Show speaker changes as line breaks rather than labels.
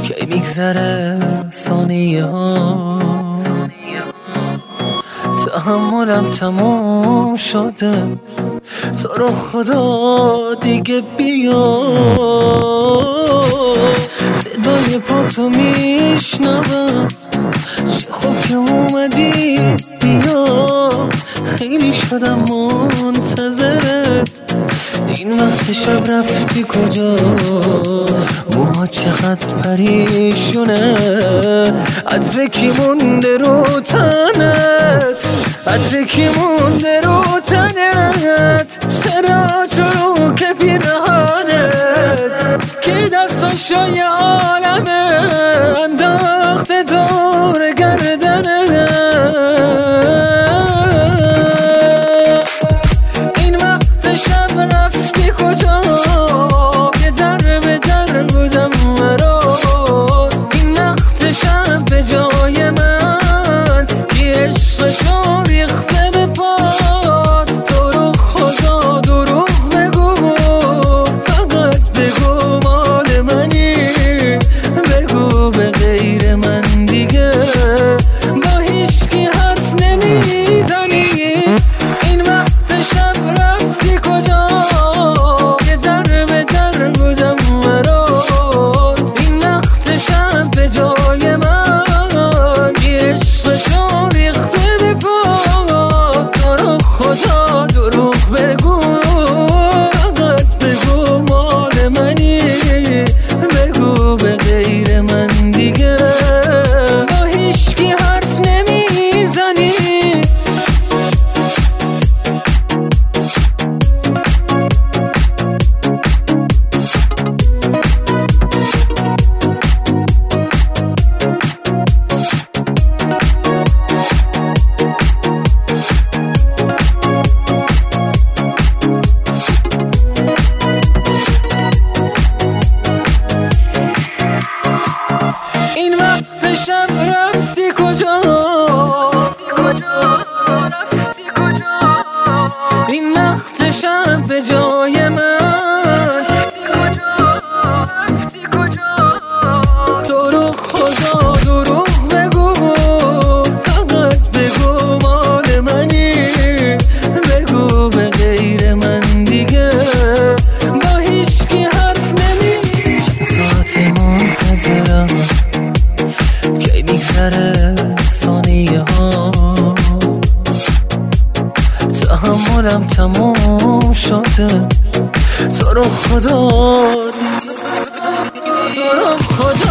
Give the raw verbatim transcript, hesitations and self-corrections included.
کی میگذره ثانیه ها، تحملم تموم شده، تو رو خدا دیگه بیا. صدای پاتو میشنوم، چه خوب که اومدی بیا. خیلی شدم منتظرت، این وقت شب رفتی کجا؟ موها چقدر پریشونه، عطر کی مونده رو تنت، عطر کی مونده رو تنت. چرا چرا که پیرهنت که دستاشو یه عالمه انداخته دور گردنت. این وقت شب رفتی کجا؟ که در به در بودم مراد. این وقت شب به جای من که عشقشو ریخته به پاد. تو رو خدا دروغ بگو، فقط بگو مال منی، بگو به غیر من دیگه با هیچکی حرف نمیزنی. این وقت شب رفتی کجا؟ که در به در بودم مراد. این وقت شب به جای من که عشقشو ریخته به پاد. تو رو خدا دروغ بگو، فقط بگو مال منی، بگو به غیر من دیگه با هیچکی حرف نمیزنی. این وقت شب رفتی کجا؟ رفتی کجا؟ این وقت شب به جای من رفتی کجا؟ تو رو خدا دروغ بگو، فقط بگو مال منی، بگو به غیر من دیگه با هیچکی حرف نمی. ساعت منتظرم، کی میگذره ثانیه ها، تحملم تموم شده. تو رو خدا، تو رو خدا